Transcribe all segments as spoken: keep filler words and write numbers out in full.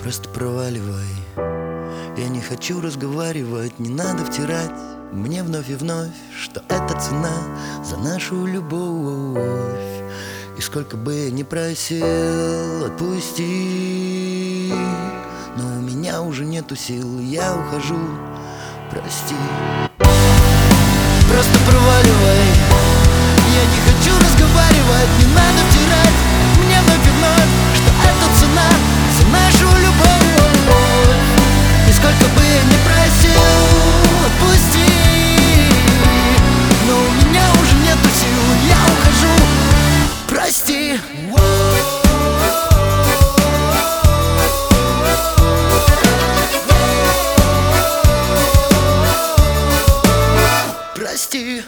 Просто проваливай. Я не хочу разговаривать, не надо втирать мне вновь и вновь, что это цена за нашу любовь. И сколько бы я ни просил, отпусти, но у меня уже нету сил, я ухожу, прости. Просто проваливай. Я не хочу разговаривать, не надо втирать мне вновь и вновь, что это цена за нашу любовь. И сколько бы я ни просил, отпусти, но у меня уже нету сил, я ухожу, прости. Прости.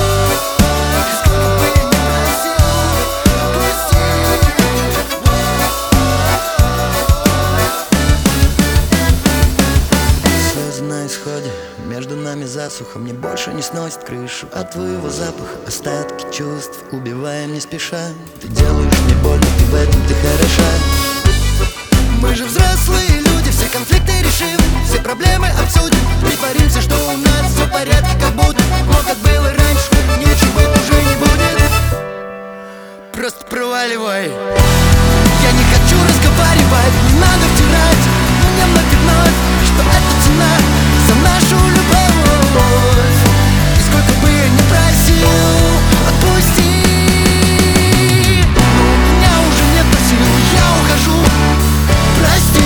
Слезы на исходе, между нами засуха, мне больше не сносит крышу от твоего запаха. Остатки чувств убиваем не спеша. Ты делаешь мне больно, ты в этом ты хороша. Мы же взрослые люди, все конфликты решим, все проблемы обсудим, притворимся, что у нас все в порядке, как будто. Но как было раньше, ничего уже не будет. Просто проваливай. Я не хочу разговаривать, не надо втирать мне вновь и вновь, что это цена за нашу любовь. И сколько бы я ни просил, отпусти, но у меня уже нет сил, я ухожу, прости.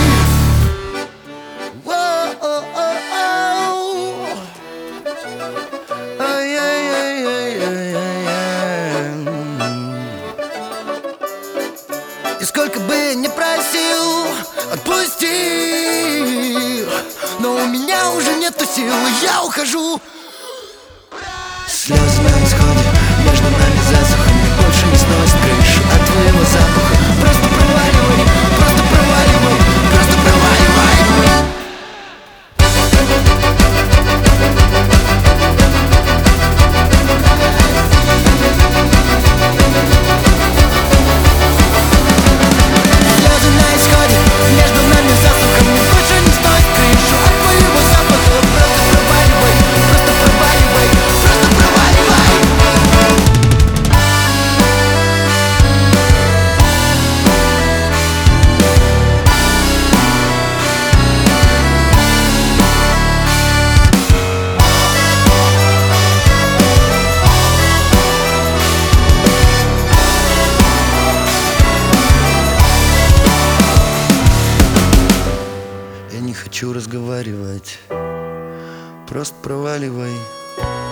И сколько бы я ни просил, отпусти, но у меня уже нету сил, я ухожу. Слезы на исходе, между нами засуха, мне больше не сносит крышу от твоего запаха. Просто проваливай, просто проваливай, просто проваливай. Я не хочу разговаривать, просто проваливай.